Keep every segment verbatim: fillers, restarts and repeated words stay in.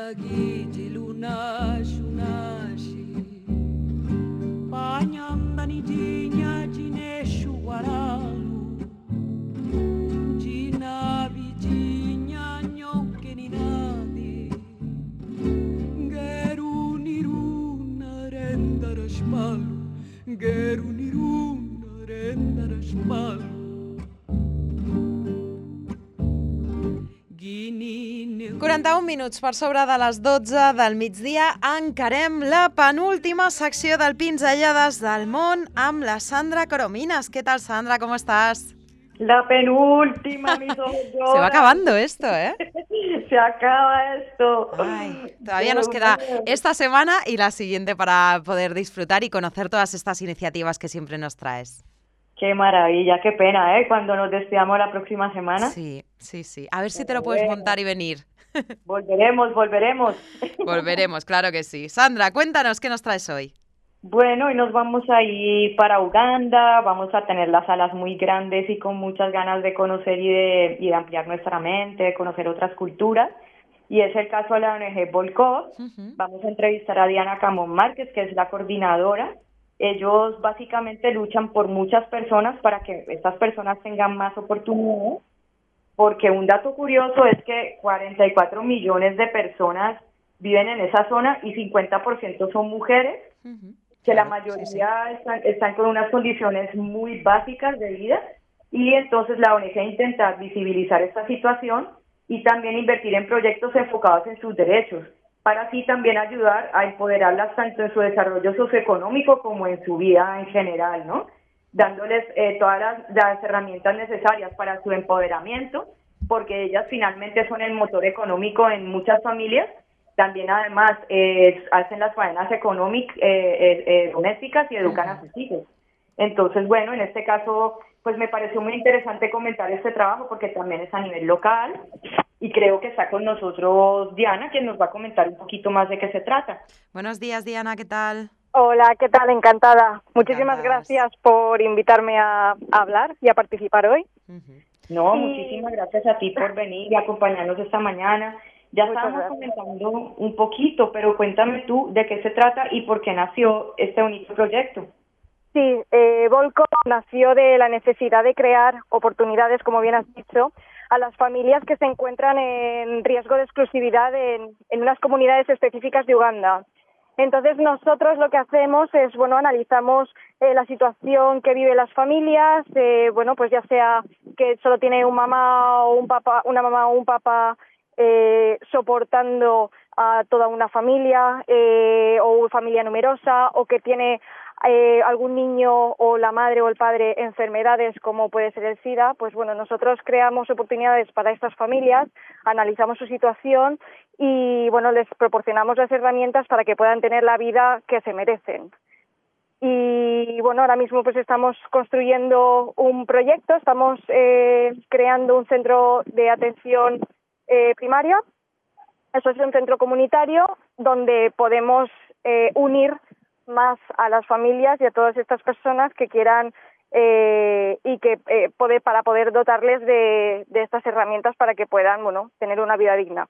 gigi lunashi unashi panyandani jinya jineshu waralu jinavi jinya nyoke ni nadi geru niruna rendara shpalu geru niruna rendara shpalu quaranta-un minuts per sobre de les dotze del migdia. Encarem la penúltima secció del Pinzellades del Món amb la Sandra Coromines. ¿Qué tal, Sandra? ¿Cómo estás? La penúltima, mis ojos lloran. Se va acabando esto, ¿eh? Se acaba esto. Ay, todavía nos queda esta semana y la siguiente para poder disfrutar y conocer todas estas iniciativas que siempre nos traes. Qué maravilla, qué pena, ¿eh? Cuando nos despidamos la próxima semana. Sí, sí, sí. A ver si te lo puedes montar y venir. Volveremos, volveremos. Volveremos, claro que sí. Sandra, cuéntanos, ¿qué nos traes hoy? Bueno, hoy nos vamos a ir para Uganda, vamos a tener las salas muy grandes y con muchas ganas de conocer y de, y de ampliar nuestra mente, de conocer otras culturas. Y es el caso de la O N G Volcó. Uh-huh. Vamos a entrevistar a Diana Camón Márquez, que es la coordinadora. Ellos básicamente luchan por muchas personas para que estas personas tengan más oportunidades, porque un dato curioso es que cuarenta y cuatro millones de personas viven en esa zona y cincuenta por ciento son mujeres, uh-huh. que la mayoría sí, sí. Están, están con unas condiciones muy básicas de vida, y entonces la O N G intenta visibilizar esta situación y también invertir en proyectos enfocados en sus derechos, para así también ayudar a empoderarlas tanto en su desarrollo socioeconómico como en su vida en general, ¿no? Dándoles eh, todas las, las herramientas necesarias para su empoderamiento, porque ellas finalmente son el motor económico en muchas familias. También además eh, hacen las faenas económicas, eh, eh, eh, domésticas y educan a sus hijos. Entonces, bueno, en este caso, pues me pareció muy interesante comentar este trabajo porque también es a nivel local. Y creo que está con nosotros Diana, quien nos va a comentar un poquito más de qué se trata. Buenos días, Diana, ¿qué tal? Hola, ¿qué tal? Encantada. Muchísimas Encantadas. gracias por invitarme a, a hablar y a participar hoy. Uh-huh. No, y... muchísimas gracias a ti por venir y acompañarnos esta mañana. Ya Muchas estábamos gracias. comentando un poquito, pero cuéntame tú de qué se trata y por qué nació este bonito proyecto. Sí, eh, Volco nació de la necesidad de crear oportunidades, como bien has dicho, a las familias que se encuentran en riesgo de exclusividad en, en unas comunidades específicas de Uganda. Entonces nosotros lo que hacemos es, bueno, analizamos eh, la situación que viven las familias, eh, bueno, pues ya sea que solo tiene un mamá o un papá, una mamá o un papá eh, soportando a toda una familia eh, o familia numerosa, o que tiene Eh, algún niño o la madre o el padre enfermedades como puede ser el SIDA. Pues bueno, nosotros creamos oportunidades para estas familias, analizamos su situación y bueno, les proporcionamos las herramientas para que puedan tener la vida que se merecen. Y bueno, ahora mismo pues estamos construyendo un proyecto, estamos eh, creando un centro de atención eh, primaria. Eso es un centro comunitario donde podemos eh, unir más a las familias y a todas estas personas que quieran eh, y que eh, poder, para poder dotarles de, de estas herramientas para que puedan, bueno, tener una vida digna.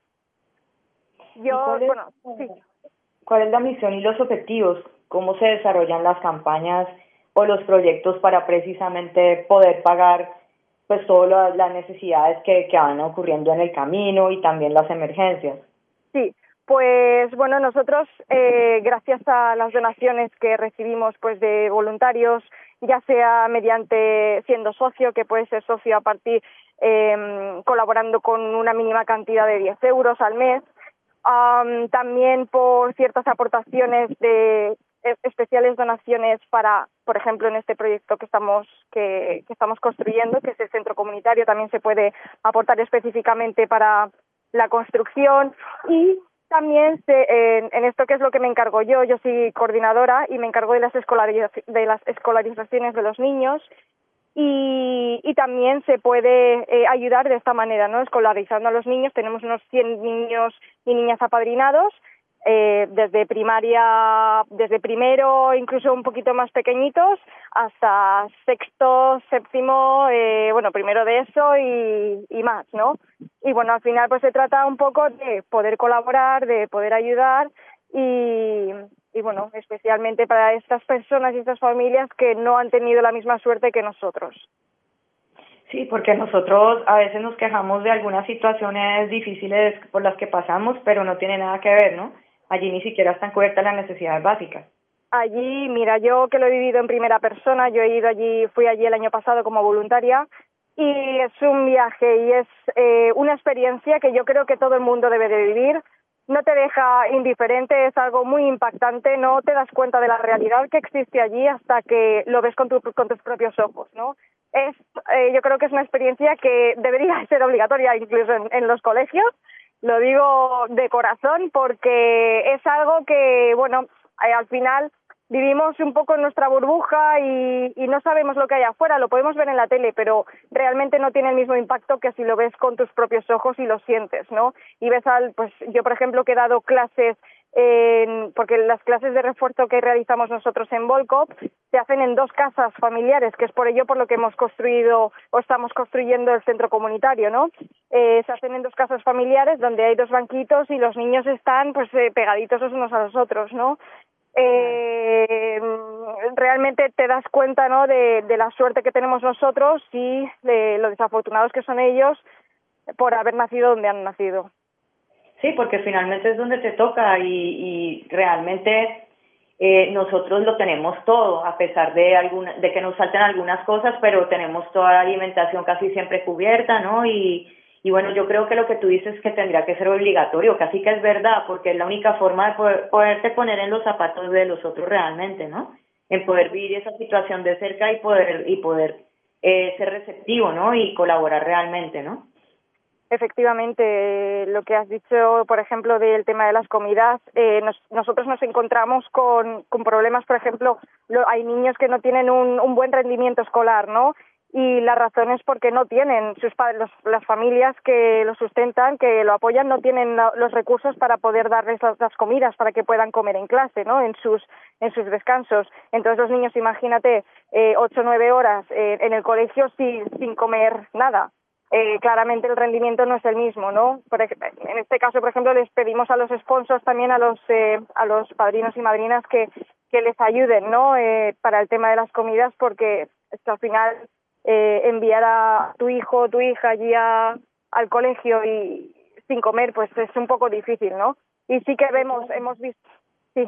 Yo, cuál es, bueno, sí. ¿Cuál es la misión y los objetivos? ¿Cómo se desarrollan las campañas o los proyectos para precisamente poder pagar pues todas las necesidades que, que van ocurriendo en el camino y también las emergencias? Sí. Pues bueno, nosotros eh, gracias a las donaciones que recibimos pues de voluntarios, ya sea mediante siendo socio, que puede ser socio a partir eh, colaborando con una mínima cantidad de diez euros al mes, um, también por ciertas aportaciones de especiales donaciones para, por ejemplo, en este proyecto que estamos que, que estamos construyendo, que es el centro comunitario, también se puede aportar específicamente para la construcción. Y también se, en, en esto que es lo que me encargo yo, yo soy coordinadora y me encargo de las, escolariz de las escolarizaciones de los niños y, y también se puede eh, ayudar de esta manera, ¿no? Escolarizando a los niños. Tenemos unos cien niños y niñas apadrinados eh, desde primaria, desde primero, incluso un poquito más pequeñitos, hasta sexto, séptimo, eh, bueno, primero de eso y, y más, ¿no? y bueno, al final pues se trata un poco de poder colaborar, de poder ayudar y, y bueno, especialmente para estas personas y estas familias que no han tenido la misma suerte que nosotros. Sí, porque nosotros a veces nos quejamos de algunas situaciones difíciles por las que pasamos, pero no tiene nada que ver, ¿no? Allí ni siquiera están cubiertas las necesidades básicas. Allí, mira, yo que lo he vivido en primera persona, yo he ido allí, fui allí el año pasado como voluntaria y es un viaje y es eh, una experiencia que yo creo que todo el mundo debe de vivir. No te deja indiferente, es algo muy impactante, no te das cuenta de la realidad que existe allí hasta que lo ves con, tu, con tus propios ojos, ¿no? Es, eh, yo creo que es una experiencia que debería ser obligatoria incluso en, en los colegios, lo digo de corazón porque es algo que, bueno, eh, al final vivimos un poco en nuestra burbuja y, y no sabemos lo que hay afuera, lo podemos ver en la tele, pero realmente no tiene el mismo impacto que si lo ves con tus propios ojos y lo sientes, ¿no? Y ves al, pues yo por ejemplo que he dado clases, en, porque las clases de refuerzo que realizamos nosotros en Volcop se hacen en dos casas familiares, que es por ello por lo que hemos construido o estamos construyendo el centro comunitario, ¿no? Eh, se hacen en dos casas familiares donde hay dos banquitos y los niños están pues eh, pegaditos los unos a los otros, ¿no? Eh, realmente te das cuenta, ¿no?, de, de la suerte que tenemos nosotros y de lo desafortunados que son ellos por haber nacido donde han nacido. Sí, porque finalmente es donde te toca y, y realmente eh, nosotros lo tenemos todo, a pesar de alguna, de que nos falten algunas cosas, pero tenemos toda la alimentación casi siempre cubierta, ¿no? Y Y bueno, yo creo que lo que tú dices es que tendría que ser obligatorio, casi que es verdad, porque es la única forma de poder, poderte poner en los zapatos de los otros realmente, ¿no? En poder vivir esa situación de cerca y poder y poder eh, ser receptivo, ¿no? Y colaborar realmente, ¿no? Efectivamente, lo que has dicho, por ejemplo, del tema de las comidas, eh, nos, nosotros nos encontramos con, con problemas, por ejemplo, lo, hay niños que no tienen un, un buen rendimiento escolar, ¿no? Y la razón es porque no tienen sus padres, los, las familias que lo sustentan, que lo apoyan, no tienen la, los recursos para poder darles las, las comidas para que puedan comer en clase, ¿no? En sus en sus descansos. Entonces los niños, imagínate, eh, ocho o nueve horas eh, en el colegio sin sin comer nada. Eh, claramente el rendimiento no es el mismo, ¿no? Por, en este caso, por ejemplo, les pedimos a los sponsors también a los eh, a los padrinos y madrinas que que les ayuden, ¿no? Eh, para el tema de las comidas, porque esto al final Eh, enviar a tu hijo o tu hija allí a, al colegio y sin comer, pues es un poco difícil, ¿no? Y sí que vemos, hemos visto, sí,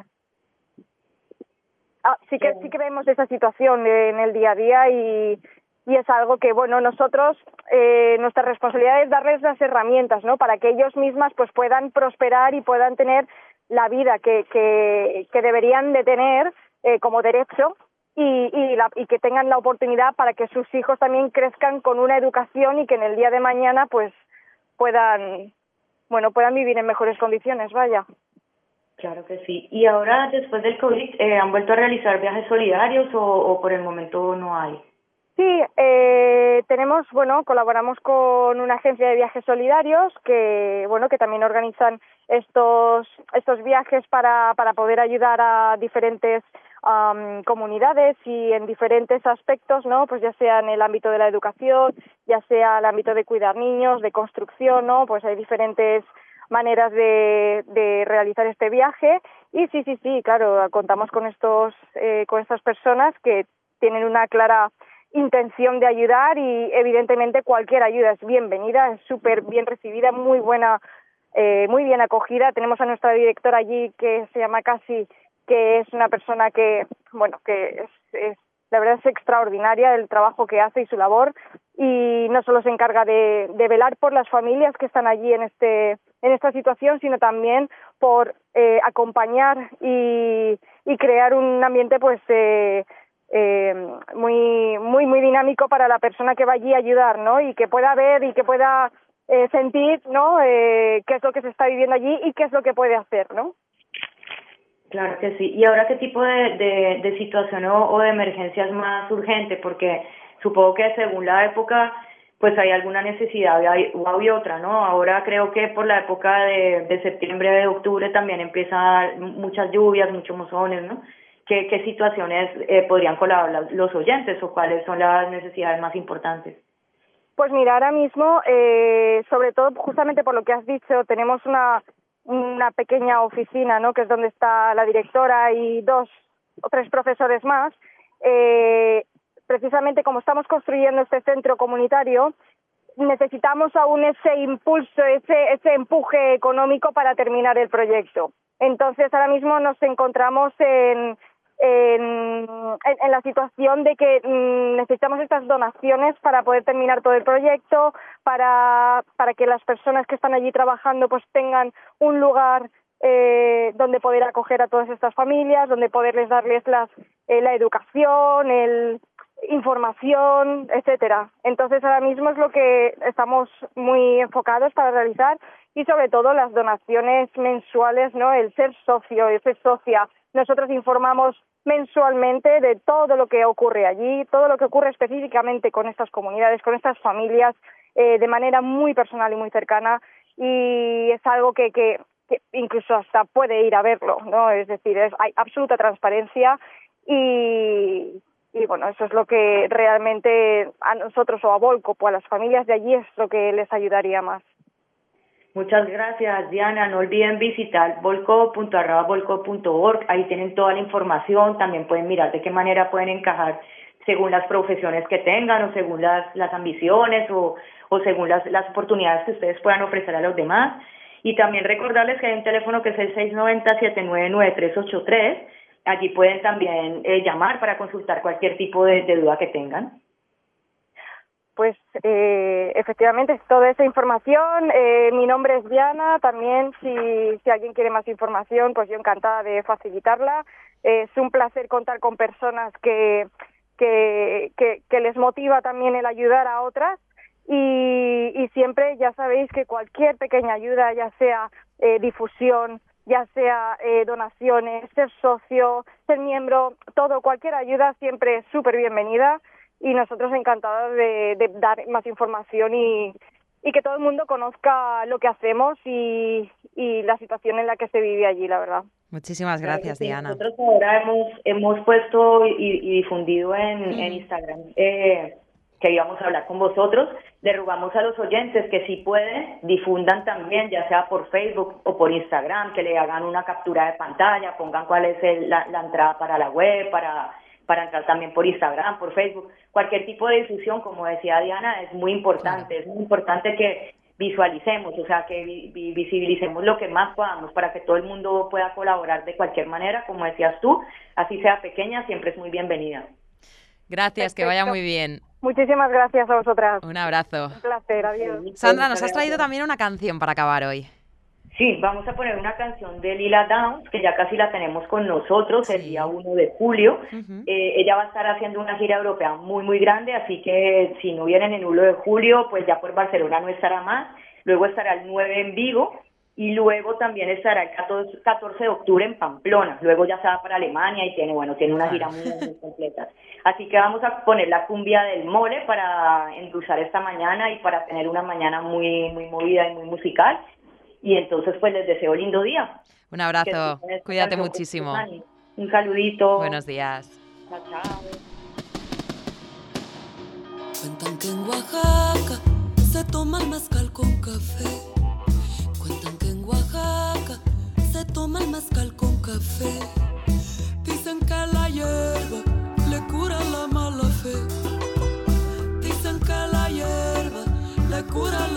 ah, sí que sí que vemos esa situación en el día a día y, y es algo que, bueno, nosotros, eh, nuestra responsabilidad es darles las herramientas, ¿no? Para que ellos mismas pues puedan prosperar y puedan tener la vida que, que, que deberían de tener eh, como derecho. Y, y, la, y que tengan la oportunidad para que sus hijos también crezcan con una educación y que en el día de mañana pues puedan, bueno, puedan vivir en mejores condiciones, vaya. Claro que sí. ¿Y ahora, después del COVID, eh, han vuelto a realizar viajes solidarios o, o por el momento no hay? Sí, eh, tenemos, bueno, colaboramos con una agencia de viajes solidarios que, bueno, que también organizan estos estos viajes para para poder ayudar a diferentes um, comunidades y en diferentes aspectos, ¿no? Pues ya sea en el ámbito de la educación, ya sea el ámbito de cuidar niños, de construcción, ¿no? Pues hay diferentes maneras de, de realizar este viaje y sí, sí, sí, claro, contamos con estos eh, con estas personas que tienen una clara intención de ayudar y evidentemente cualquier ayuda es bienvenida, es súper bien recibida, muy buena, eh, muy bien acogida. Tenemos a nuestra directora allí que se llama Casi, que es una persona que, bueno, que es, es la verdad es extraordinaria el trabajo que hace y su labor y no solo se encarga de, de velar por las familias que están allí en este en esta situación, sino también por eh, acompañar y, y crear un ambiente pues eh, Eh, muy muy muy dinámico para la persona que va allí a ayudar, ¿no? Y que pueda ver y que pueda eh, sentir, ¿no? Eh, qué es lo que se está viviendo allí y qué es lo que puede hacer, ¿no? Claro que sí. ¿Y ahora qué tipo de, de, de situación o, o de emergencia es más urgente? Porque supongo que según la época pues hay alguna necesidad o hay otra, ¿no? Ahora creo que por la época de, de septiembre, de octubre también empiezan muchas lluvias, muchos mozones, ¿no? ¿Qué, qué situaciones eh, podrían colaborar los oyentes o cuáles son las necesidades más importantes? Pues mira, ahora mismo, eh, sobre todo justamente por lo que has dicho, tenemos una, una pequeña oficina, ¿no? Que es donde está la directora y dos o tres profesores más. Eh, precisamente como estamos construyendo este centro comunitario, necesitamos aún ese impulso, ese, ese empuje económico para terminar el proyecto. Entonces, ahora mismo nos encontramos en... En, en, en la situación de que mm, necesitamos estas donaciones para poder terminar todo el proyecto, para, para que las personas que están allí trabajando pues tengan un lugar eh, donde poder acoger a todas estas familias, donde poderles darles las, eh, la educación, el, información, etcétera. Entonces ahora mismo es lo que estamos muy enfocados para realizar y sobre todo las donaciones mensuales, ¿no? El ser socio, el ser socia. Nosotros informamos mensualmente de todo lo que ocurre allí, todo lo que ocurre específicamente con estas comunidades, con estas familias, eh, de manera muy personal y muy cercana, y es algo que, que, que incluso hasta puede ir a verlo, ¿no? Es decir, es, hay absoluta transparencia y, y bueno, eso es lo que realmente a nosotros o a Volco o a las familias de allí es lo que les ayudaría más. Muchas gracias, Diana. No olviden visitar volco punto arroba volco punto org. Ahí tienen toda la información. También pueden mirar de qué manera pueden encajar según las profesiones que tengan o según las, las ambiciones o, o según las, las oportunidades que ustedes puedan ofrecer a los demás. Y también recordarles que hay un teléfono que es el seis nueve cero, siete nueve nueve, tres ocho tres. Allí pueden también eh, llamar para consultar cualquier tipo de, de duda que tengan. Pues eh, efectivamente es toda esa información. Eh, mi nombre es Diana. También si, si alguien quiere más información, pues yo encantada de facilitarla. Eh, es un placer contar con personas que, que, que, que les motiva también el ayudar a otras. Y, y siempre ya sabéis que cualquier pequeña ayuda, ya sea eh, difusión, ya sea eh, donaciones, ser socio, ser miembro, todo, cualquier ayuda siempre es súper bienvenida. Y nosotros encantados de, de dar más información y, y que todo el mundo conozca lo que hacemos y, y la situación en la que se vive allí, la verdad. Muchísimas gracias, sí, Diana. Nosotros ahora hemos, hemos puesto y, y difundido en, mm. en Instagram eh, que íbamos a hablar con vosotros. Le rogamos a los oyentes que si pueden, difundan también, ya sea por Facebook o por Instagram, que le hagan una captura de pantalla, pongan cuál es el, la, la entrada para la web, para... para entrar también por Instagram, por Facebook, cualquier tipo de difusión, como decía Diana, es muy importante, claro. Es muy importante que visualicemos, o sea, que vi, vi, visibilicemos lo que más podamos para que todo el mundo pueda colaborar de cualquier manera, como decías tú, así sea pequeña, siempre es muy bienvenida. Gracias, Perfecto. Que vaya muy bien. Muchísimas gracias a vosotras. Un abrazo. Un placer, adiós. Sandra, nos has traído también una canción para acabar hoy. Sí, vamos a poner una canción de Lila Downs, que ya casi la tenemos con nosotros sí. El día uno de julio. Uh-huh. Eh, ella va a estar haciendo una gira europea muy, muy grande, así que si no vienen en el uno de julio, pues ya por Barcelona no estará más. Luego estará el nueve en Vigo y luego también estará el catorce de octubre en Pamplona. Luego ya se va para Alemania y tiene, bueno, tiene una gira muy, muy completa. Así que vamos a poner la cumbia del mole para endulzar esta mañana y para tener una mañana muy, muy movida y muy musical. Y entonces, pues, les deseo lindo día. Un abrazo. Cuídate muchísimo. Un saludito. Buenos días. Chao, chao. Cuentan que en Oaxaca se toma el mezcal con café. Cuentan que en Oaxaca se toma el mezcal con café. Dicen que la hierba le cura la mala fe. Dicen que la hierba le cura